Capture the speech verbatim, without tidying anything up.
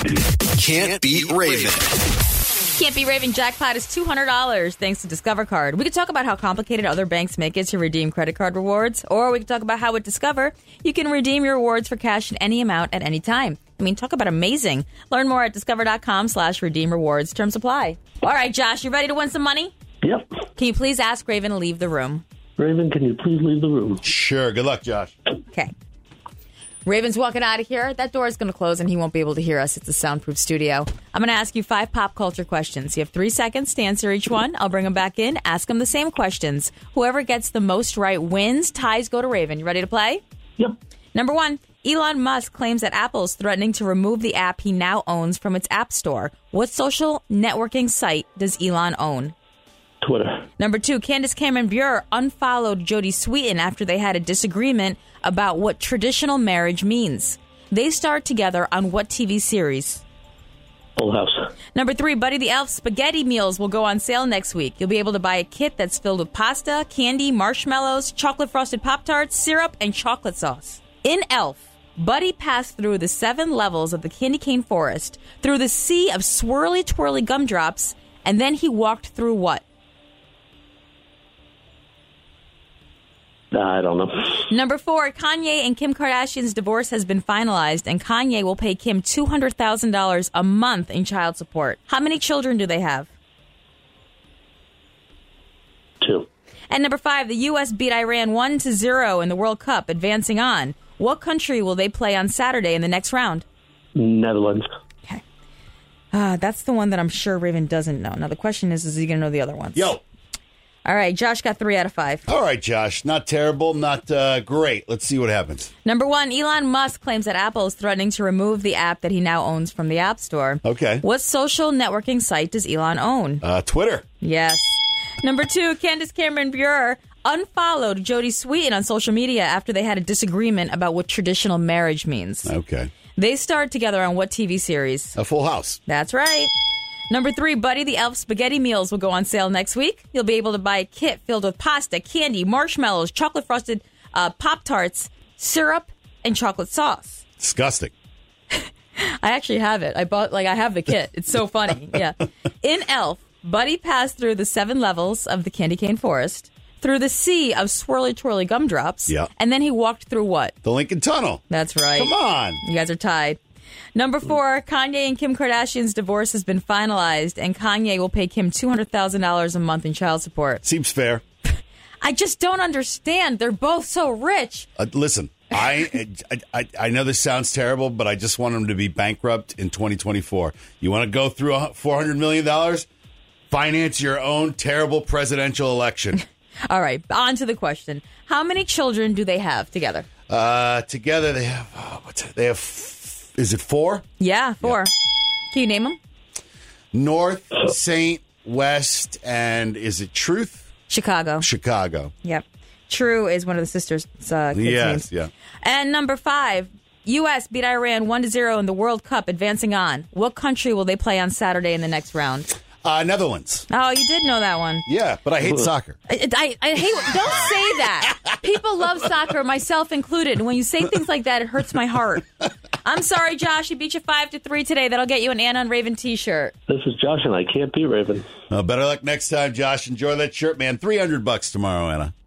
Can't beat Raven. Can't Be Raven jackpot is two hundred dollars thanks to Discover Card. We could talk about how complicated other banks make it to redeem credit card rewards, or we could talk about how with Discover, you can redeem your rewards for cash in any amount at any time. I mean, talk about amazing. Learn more at discover.com slash redeem rewards. Terms apply. All right, Josh, you ready to win some money? Yep. Can you please ask Raven to leave the room? Raven, can you please leave the room? Sure. Good luck, Josh. Okay. Raven's walking out of here. That door is going to close and he won't be able to hear us. It's a soundproof studio. I'm going to ask you five pop culture questions. You have three seconds to answer each one. I'll bring them back in. Ask them the same questions. Whoever gets the most right wins. Ties go to Raven. You ready to play? Yep. Number one, Elon Musk claims that Apple is threatening to remove the app he now owns from its app store. What social networking site does Elon own? Twitter. Number two, Candace Cameron Bure unfollowed Jodie Sweetin after they had a disagreement about what traditional marriage means. They starred together on what T V series? Full House. Number three, Buddy the Elf spaghetti meals will go on sale next week. You'll be able to buy a kit that's filled with pasta, candy, marshmallows, chocolate frosted Pop-Tarts, syrup, and chocolate sauce. In Elf, Buddy passed through the seven levels of the candy cane forest, through the sea of swirly twirly gumdrops, and then he walked through what? I don't know. Number four, Kanye and Kim Kardashian's divorce has been finalized, and Kanye will pay Kim two hundred thousand dollars a month in child support. How many children do they have? Two. And number five, the U S beat Iran one to zero in the World Cup, advancing on. What country will they play on Saturday in the next round? Netherlands. Okay. Uh, that's the one that I'm sure Raven doesn't know. Now, the question is, is he going to know the other ones? Yo. All right, Josh got three out of five. All right, Josh. Not terrible, not uh, great. Let's see what happens. Number one, Elon Musk claims that Apple is threatening to remove the app that he now owns from the App Store. Okay. What social networking site does Elon own? Uh, Twitter. Yes. Number two, Candace Cameron Bure unfollowed Jodie Sweetin on social media after they had a disagreement about what traditional marriage means. Okay. They starred together on what T V series? A Full House. That's right. Number three, Buddy the Elf spaghetti meals will go on sale next week. You'll be able to buy a kit filled with pasta, candy, marshmallows, chocolate frosted uh, Pop-Tarts, syrup, and chocolate sauce. Disgusting. I actually have it. I bought, like, I have the kit. It's so funny. Yeah. In Elf, Buddy passed through the seven levels of the candy cane forest, through the sea of swirly twirly gumdrops, yeah. and then he walked through what? The Lincoln Tunnel. That's right. Come on. You guys are tied. Number four, Kanye and Kim Kardashian's divorce has been finalized, and Kanye will pay Kim two hundred thousand dollars a month in child support. Seems fair. I just don't understand. They're both so rich. Uh, listen, I, I I know this sounds terrible, but I just want them to be bankrupt in twenty twenty-four. You want to go through four hundred million dollars? Finance your own terrible presidential election. All right, on to the question. How many children do they have together? Uh, together they have, oh, what's it? They have, is it four? Yeah, four. Yeah. Can you name them? North, Saint, West, and is it Truth? Chicago. Chicago. Yep. True is one of the sisters' uh, kids' yes, names. Yeah. And number five, U S beat Iran one to zero in the World Cup, advancing on. What country will they play on Saturday in the next round? Uh, Netherlands. Oh, you did know that one. Yeah, but I hate soccer. I, I, I hate. Don't say that. People love soccer, myself included. And when you say things like that, it hurts my heart. I'm sorry, Josh. He beat you five to three today. That'll get you an Anna and Raven T-shirt. This is Josh, and I can't beat Raven. Uh, better luck next time, Josh. Enjoy that shirt, man. Three hundred bucks tomorrow, Anna.